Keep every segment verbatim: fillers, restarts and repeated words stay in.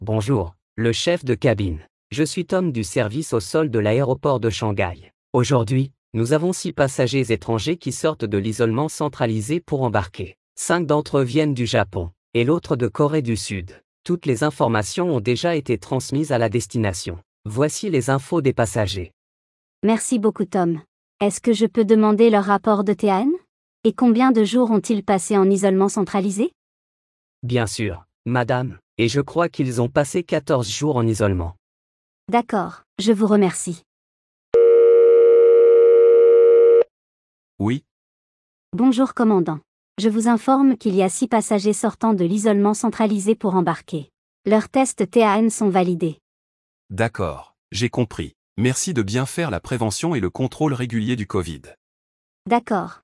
Bonjour, le chef de cabine. Je suis Tom du service au sol de l'aéroport de Shanghai. Aujourd'hui, nous avons six passagers étrangers qui sortent de l'isolement centralisé pour embarquer. Cinq d'entre eux viennent du Japon, et l'autre de Corée du Sud. Toutes les informations ont déjà été transmises à la destination. Voici les infos des passagers. Merci beaucoup Tom. Est-ce que je peux demander leur rapport de T A N? Et combien de jours ont-ils passé en isolement centralisé? Bien sûr, madame, et je crois qu'ils ont passé quatorze jours en isolement. D'accord, je vous remercie. Oui, Bonjour commandant. Je vous informe qu'il y a six passagers sortant de l'isolement centralisé pour embarquer. Leurs tests T A N sont validés. d'accord, j'ai compris. Merci de bien faire la prévention et le contrôle régulier du Covid. D'accord.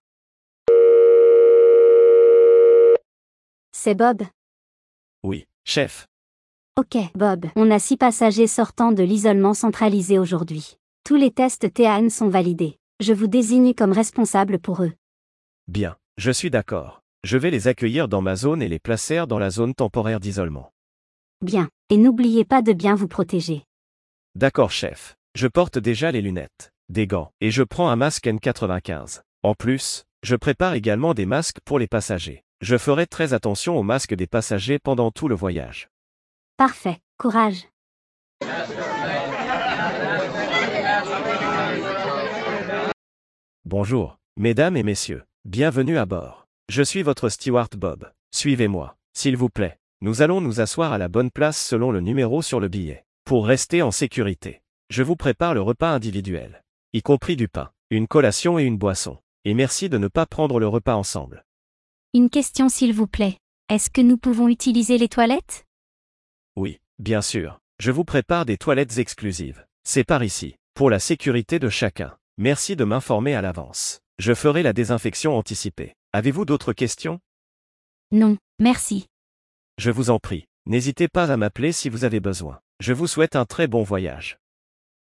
C'est Bob? Oui, chef. Ok, Bob. On a six passagers sortant de l'isolement centralisé aujourd'hui. Tous les tests T A N sont validés. Je vous désigne comme responsable pour eux. Bien, je suis d'accord. Je vais les accueillir dans ma zone et les placer dans la zone temporaire d'isolement. Bien. Et n'oubliez pas de bien vous protéger. D'accord, chef. Je porte déjà les lunettes, des gants, et je prends un masque N quatre-vingt-quinze. En plus, je prépare également des masques pour les passagers. Je ferai très attention aux masques des passagers pendant tout le voyage. Parfait. Courage. Bonjour, mesdames et messieurs. Bienvenue à bord. Je suis votre steward Bob. Suivez-moi, s'il vous plaît. Nous allons nous asseoir à la bonne place selon le numéro sur le billet. Pour rester en sécurité, je vous prépare le repas individuel, y compris du pain, une collation et une boisson. Et merci de ne pas prendre le repas ensemble. Une question s'il vous plaît. Est-ce que nous pouvons utiliser les toilettes? Oui, bien sûr. Je vous prépare des toilettes exclusives. C'est par ici, pour la sécurité de chacun. Merci de m'informer à l'avance. Je ferai la désinfection anticipée. Avez-vous d'autres questions? Non, merci. Je vous en prie, n'hésitez pas à m'appeler si vous avez besoin. Je vous souhaite un très bon voyage.